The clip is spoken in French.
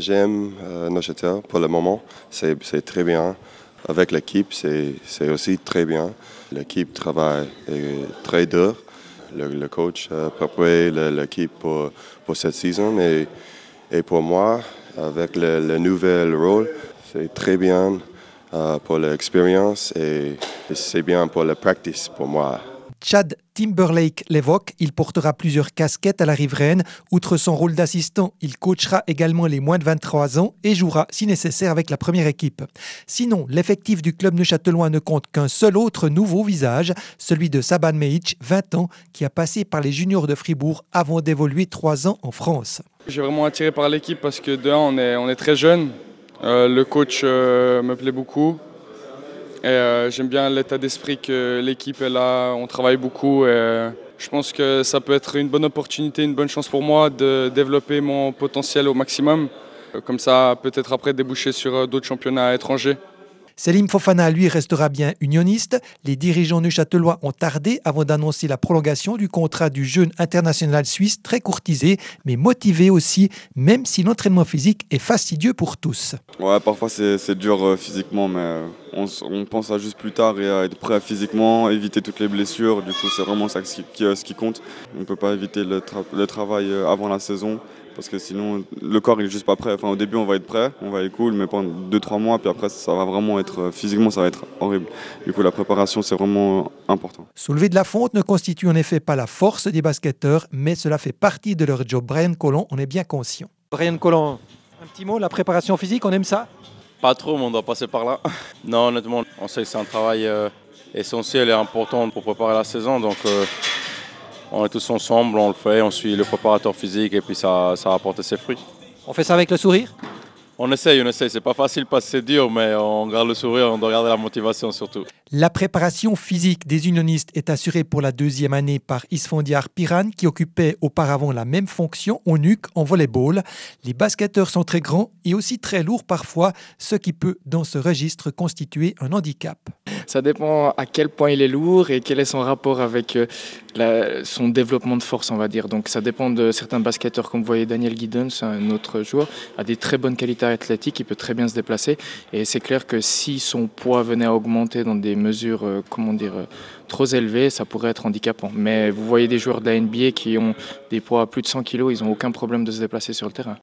J'aime Neuchâtel pour le moment, c'est très bien. Avec l'équipe, c'est aussi très bien. L'équipe travaille très dur. Le coach a préparé l'équipe pour cette saison et pour moi, avec le nouvel rôle, c'est très bien pour l'expérience et c'est bien pour la practice pour moi. Chad Timberlake l'évoque, il portera plusieurs casquettes à la riveraine. Outre son rôle d'assistant, il coachera également les moins de 23 ans et jouera si nécessaire avec la première équipe. Sinon, l'effectif du club neuchâtelois ne compte qu'un seul autre nouveau visage, celui de Saban Mehic, 20 ans, qui a passé par les juniors de Fribourg avant d'évoluer 3 ans en France. J'ai vraiment attiré par l'équipe parce que de un, on est très jeunes. Le coach me plaît beaucoup. Et j'aime bien l'état d'esprit que l'équipe est là, on travaille beaucoup et je pense que ça peut être une bonne opportunité, une bonne chance pour moi de développer mon potentiel au maximum. Comme ça, peut-être après déboucher sur d'autres championnats étrangers. Selim Fofana, lui, restera bien unioniste. Les dirigeants neuchâtelois ont tardé avant d'annoncer la prolongation du contrat du jeune international suisse, très courtisé, mais motivé aussi, même si l'entraînement physique est fastidieux pour tous. Ouais, parfois c'est dur physiquement, mais on pense à juste plus tard et à être prêt physiquement, éviter toutes les blessures. Du coup, c'est vraiment ça ce qui compte. On ne peut pas éviter le travail avant la saison. Parce que sinon, le corps il est juste pas prêt. Enfin, au début, on va être prêt, on va être cool, mais pendant 2-3 mois, puis après, ça va vraiment être physiquement, ça va être horrible. Du coup, la préparation, c'est vraiment important. Soulever de la fonte ne constitue en effet pas la force des basketteurs, mais cela fait partie de leur job. Brian Collon, on est bien conscient. Brian Collon, un petit mot, la préparation physique, on aime ça? Pas trop, mais on doit passer par là. Non, honnêtement, on sait que c'est un travail essentiel et important pour préparer la saison, donc on est tous ensemble, on le fait, on suit le préparateur physique et puis ça a apporté ses fruits. On fait ça avec le sourire? On essaye. C'est pas facile parce que c'est dur, mais on garde le sourire, on doit garder la motivation surtout. La préparation physique des unionistes est assurée pour la 2e année par Isfondiar Piran, qui occupait auparavant la même fonction au NUC en volleyball. Les basketteurs sont très grands et aussi très lourds parfois, ce qui peut, dans ce registre, constituer un handicap. Ça dépend à quel point il est lourd et quel est son rapport avec son développement de force, on va dire. Donc ça dépend de certains basketteurs, comme vous voyez Daniel Giddens, un autre joueur, a des très bonnes qualités athlétiques, il peut très bien se déplacer. Et c'est clair que si son poids venait à augmenter dans des mesures trop élevées, ça pourrait être handicapant. Mais vous voyez des joueurs de la NBA qui ont des poids à plus de 100 kg, ils n'ont aucun problème de se déplacer sur le terrain.